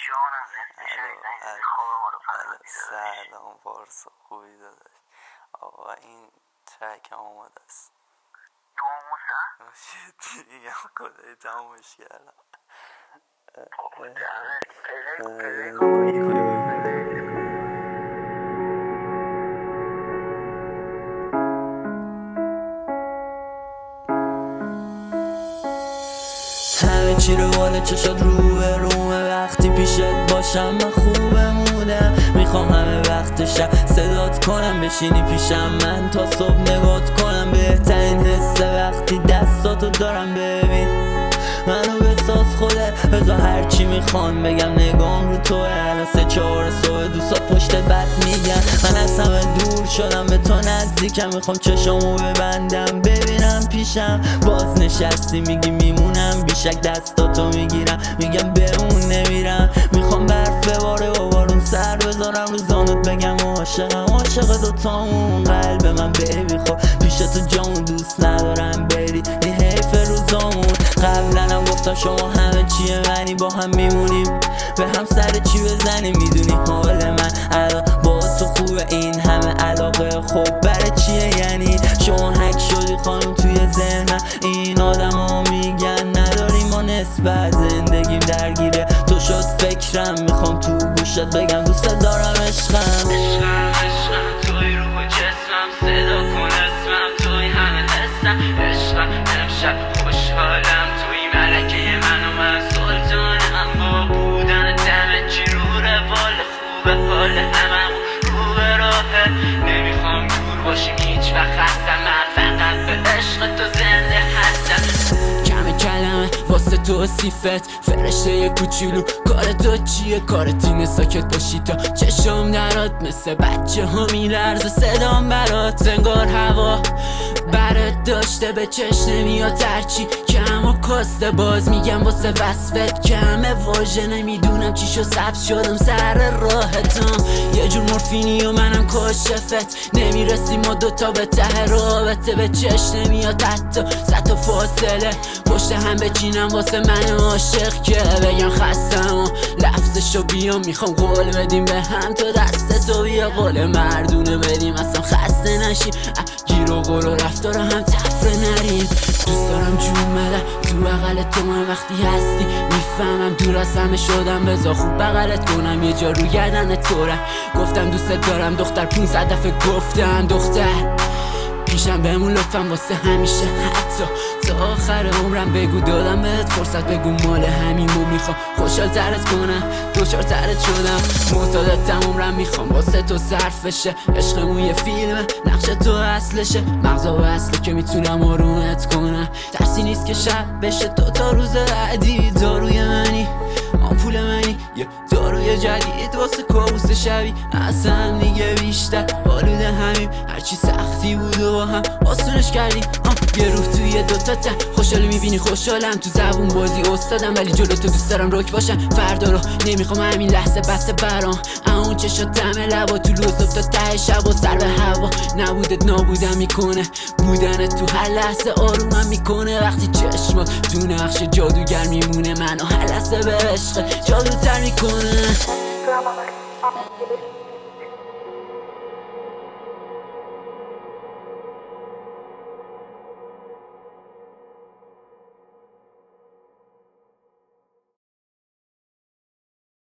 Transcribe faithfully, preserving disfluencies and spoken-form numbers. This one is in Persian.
جانم مرسی شنیدن خواب ما رو فرمودی. سلام پارسا، خوبی داداش؟ آقا این ترک آماده است. ناموسا؟ شدی میگم خدایی تمامش کردم. بابا دمت پلی پلی کامایی کنی همه چی رو بالا چشات رو به رومه، وقتی پیشت باشم من خوبمونم. میخوام همه وقت شب صدات کنم، بشینی پیشم من تا صبح نگات کنم. بهترین حسه وقتی دستاتو دارم، ببین منو بساز خودت، بذار هرچی میخوان بگم نگام رو توه. الان سه چهار صبح دوستات پشت بد میگن، من از همه دور شدم به تو نزدیکم. میخوام چشامو ببندم ببینم پیشم، باز نشستی میگی میمونم، بیشک دستاتو میگیرم میگم بمون نمیرم. میخوام برف بباره و بارون سر بذارم رو زانوت بگم عاشقم، عاشق دوتامون. قلب من بیبی خب پیش تو جامون دوست ندارم بری، این حیف روزامون. قبلا هم گفتم شما همه چیه منی، با هم میمونیم به هم سر چی بزنیم. میدونی حال من الان با تو خوبه، این همه علاقه خب برای چیه یعنی؟ شما هک شدی خانم توی ذهنم، این آدم ها میگن نداریم ما نسبت، زندگیم درگیره تو شد فکرم. میخوام تو گوشت بگم دوست دارم عشقم. عشقم عشقم توی روح و جسمم، صدا کن اسمم توی همه حسم. عشقم امشب خوشحالم توی ملکه من و من سلطانم. با بودن دم چی رو روال خوبه، حال همم رو به راهه. نمیخوام دور باشیم هیچ وقت هستم، من فقط به عشق تو زنده هستم. کم کلمه واسه تو صیفت، فرشته یه کوچولو کار تو چیه؟ کارت اینه ساکت باشی تا چشم درات، مثل بچه ها میلرزه صدام برات. انگار هوا برات داشته به چشم نمیاد ترچی کم و کاسته، باز میگم واسه وصفت کمه واژه. نمیدونم چی شو سبز شدم سر راهتم، یه جور مورفینی و منم کاشفت. نمیرسیم ما دوتا به ته رابطه، به چشم نمیاد حتی صد تا فاصله پشت هم بچینم واسه من عاشق که بگم خستم و لفظشو بیام. میخوام قول بدیم به هم تو دست تو بیا، قول مردونه بدیم اصلا خسته نشیم. گیر و قول و رفتار هم تفره نریم. دوست دارم جون بدم تو بغل تو من وقتی هستی، میفهمم دور از همه شدم، بذار خوب بغلت کنم یه جا رو گردن تورم. گفتم دوست دارم دختر، پونصد دفعه گفتم دختر پیشم بمون لطفا واسه همیشه، حتی تا آخر عمرم. بگو دادم بهت فرصت، بگو مال همینو میخوام خوشحال ترت کنم، دوچار ترت شدم معتادتم عمرم. میخوام واسه تو صرف بشه، عشقمون یه فیلمه نقش تو اصلشه، مغزا و اصلی که میتونم آرومت کنم. ترسی نیست که شب بشه تو تا روز بعدی، داروی منی آمپول منی، یه داروی جدید واسه کابوس شبی. اصلا دیگه بیشتر آلوده همیم، هرچی سختی بود و با هم آسونش کردیم. یه روح توی دوتا تن، خوشحالی میبینی خوشحالم، تو زبون بازی استادم ولی جلو تو دوست دارم رک باشم. فردا رو نمیخوام همین لحظه بسته برام، اون چشات دم لبا تو روزب تا ته شب و سر به هوا. نبودت نابودم میکنه، بودن تو هر لحظه آرومم میکنه. وقتی چشمات تو نقش جادوگر میمونه، منو هر لحظه به عشق جادوتر میکنه.